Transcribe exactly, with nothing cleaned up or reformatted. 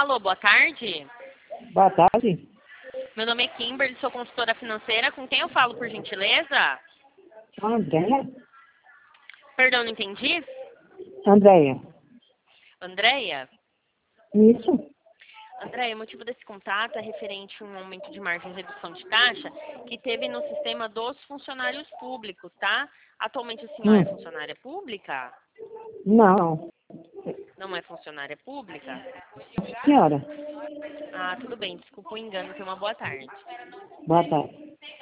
Alô, boa tarde. Boa tarde. Meu nome é Kimberly, sou consultora financeira. Com quem eu falo, por gentileza? Andréia? Perdão, não entendi. Andréia. Andréia? Isso? Andréia, o motivo desse contato é referente a um aumento de margem e redução de taxa que teve no sistema dos funcionários públicos, tá? Atualmente a senhora é Hum. funcionária pública? Não. Não é funcionária pública? Senhora, Ah, tudo bem, desculpa o engano, tenha uma boa tarde. boa tarde.